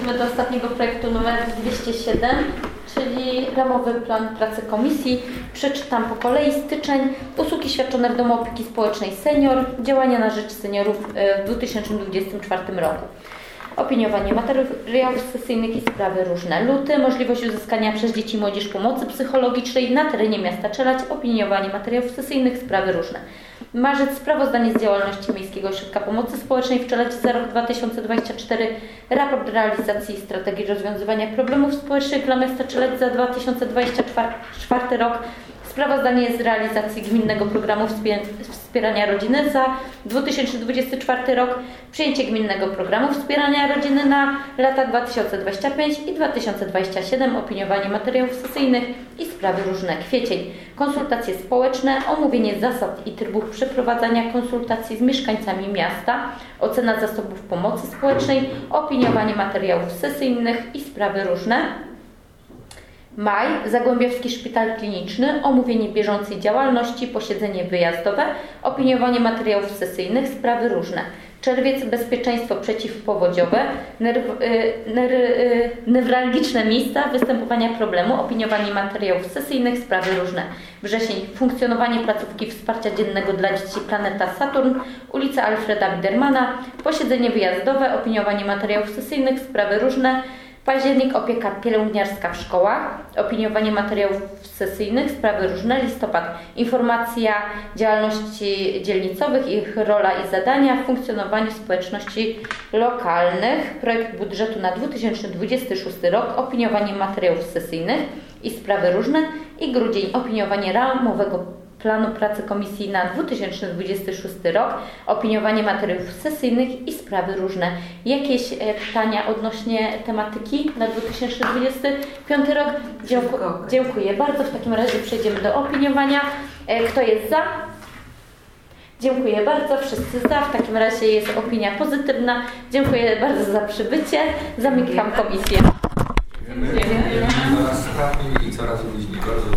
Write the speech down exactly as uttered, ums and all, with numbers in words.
przechodzimy do ostatniego projektu numer dwieście siedem, czyli ramowy plan pracy komisji. Przeczytam po kolei. Styczeń. Usługi świadczone w domu opieki społecznej senior. Działania na rzecz seniorów w dwa tysiące dwudziestym czwartym roku. Opiniowanie materiałów sesyjnych i sprawy różne. Luty. Możliwość uzyskania przez dzieci i młodzież pomocy psychologicznej na terenie miasta Czeladź. Opiniowanie materiałów sesyjnych, sprawy różne. Marzec. Sprawozdanie z działalności Miejskiego Ośrodka Pomocy Społecznej w Czeladź za rok dwa tysiące dwudziesty czwarty. Raport realizacji strategii rozwiązywania problemów społecznych dla miasta Czeladź za dwa tysiące dwudziesty czwarty rok. Sprawozdanie z realizacji Gminnego Programu Wspierania Rodziny za dwa tysiące dwudziesty czwarty rok. Przyjęcie Gminnego Programu Wspierania Rodziny na lata dwa tysiące dwudziesty piąty i dwa tysiące dwudziesty siódmy. Opiniowanie materiałów sesyjnych i sprawy różne. Kwiecień. Konsultacje społeczne. Omówienie zasad i trybów przeprowadzania konsultacji z mieszkańcami miasta. Ocena zasobów pomocy społecznej. Opiniowanie materiałów sesyjnych i sprawy różne. Maj. Zagłębiowski Szpital Kliniczny. Omówienie bieżącej działalności, posiedzenie wyjazdowe, opiniowanie materiałów sesyjnych, sprawy różne. Czerwiec. Bezpieczeństwo przeciwpowodziowe, nerw, ner, newralgiczne miejsca występowania problemu, opiniowanie materiałów sesyjnych, sprawy różne. Wrzesień. Funkcjonowanie placówki wsparcia dziennego dla dzieci Planeta Saturn, ulica Alfreda Bidermana, posiedzenie wyjazdowe, opiniowanie materiałów sesyjnych, sprawy różne. Październik. Opieka pielęgniarska w szkołach, opiniowanie materiałów sesyjnych, sprawy różne. Listopad. Informacja działalności dzielnicowych, ich rola i zadania w funkcjonowaniu społeczności lokalnych. Projekt budżetu na dwa tysiące dwudziesty szósty rok, opiniowanie materiałów sesyjnych i sprawy różne. I grudzień. Opiniowanie ramowego planu pracy komisji na dwa tysiące dwudziesty szósty rok, opiniowanie materiałów sesyjnych i sprawy różne. Jakieś pytania odnośnie tematyki na dwa tysiące dwudziesty piąty rok? Dziękuję, dziękuję bardzo. W takim razie przejdziemy do opiniowania. Kto jest za? Dziękuję bardzo. Wszyscy za. W takim razie jest opinia pozytywna. Dziękuję bardzo za przybycie. Zamykam komisję. Dziękujemy. Coraz sprawniej i coraz luźniej.